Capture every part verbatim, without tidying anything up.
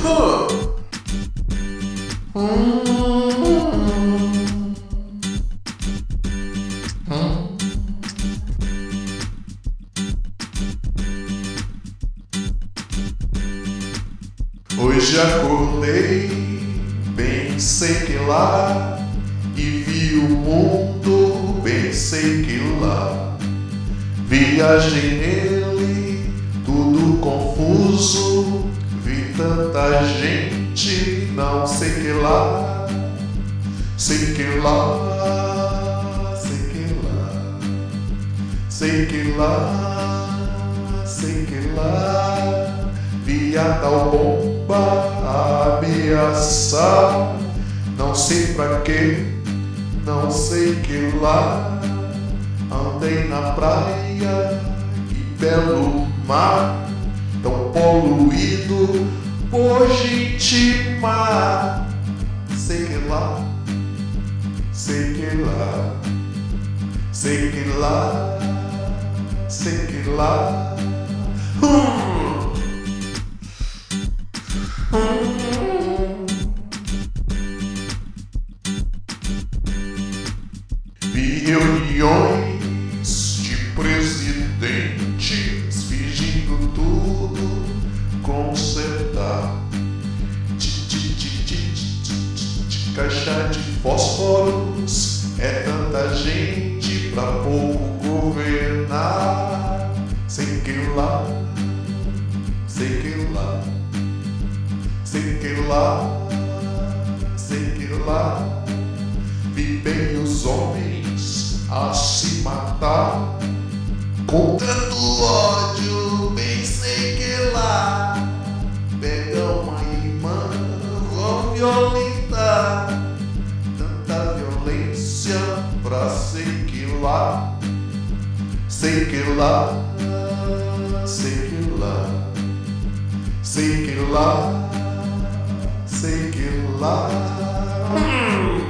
Hoje acordei, bem sei que lá, e vi o mundo, bem sei que lá. Viajei nele, tudo confuso, vi tanta gente, não sei que lá, sei que lá, sei que lá, sei que lá, sei que lá. Vi a tal bomba ameaçar, não sei pra quê, não sei que lá. Andei na praia e belo mar, tão poluído por gente má. Sei que lá, sei que lá, sei que lá, sei que lá. Hum. Vi reuniões de presidentes fingindo tudo consertar. Caixa de fósforos, é tanta gente pra pouco governar. Sei que lá, sei que lá, sei que lá, sei que lá. Vi bem os homens a se matar, com tanto ódio, bem sei que lá. Pega uma irmã, vão violentar, tanta violência pra sei que lá. Sei que lá, sei que lá, sei que lá, sei que lá. Hum.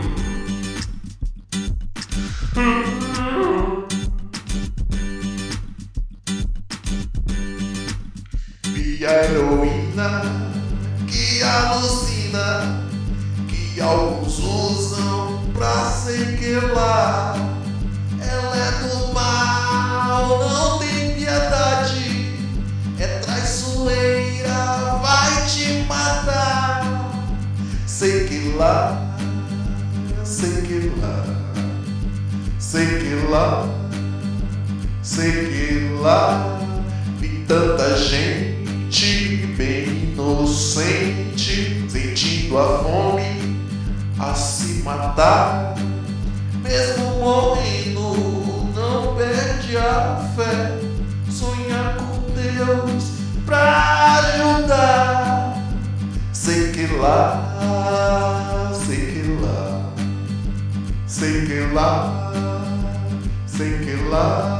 Vi a heroína que alucina, que alguns usam pra sei que lá. Ela é do mal, não tem piedade, é traiçoeira, vai te matar. Sei que lá, sei que lá, sei que lá, sei que lá. Vi tanta gente bem inocente, sentindo a fome a se matar. Mesmo morrendo, não perde a fé, sonha com Deus pra ajudar. Sei que lá, sei que lá, sei que lá, sei que lá.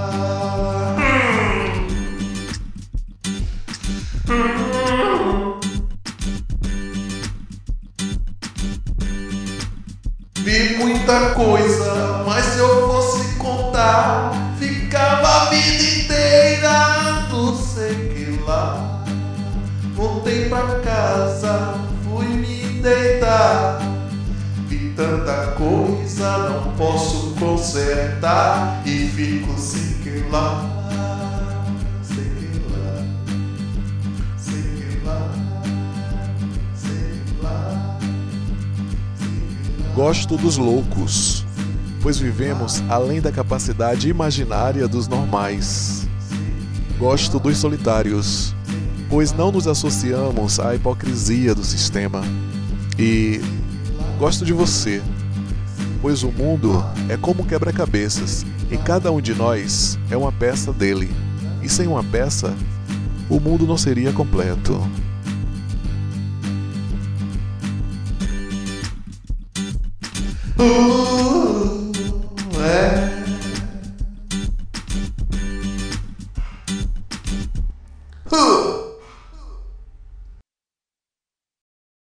Vi muita coisa, mas se eu fosse contar, ficava a vida inteira no sei que lá. Voltei pra casa, fui me deitar. Vi tanta coisa, não posso consertar, e fico sei que lá, sei que lá, sei que lá, sei que lá, sei que lá. Gosto dos loucos, pois vivemos além da capacidade imaginária dos normais. Gosto dos solitários, pois não nos associamos à hipocrisia do sistema. E gosto de você, pois o mundo é como um quebra-cabeças e cada um de nós é uma peça dele. E sem uma peça, o mundo não seria completo. Uh!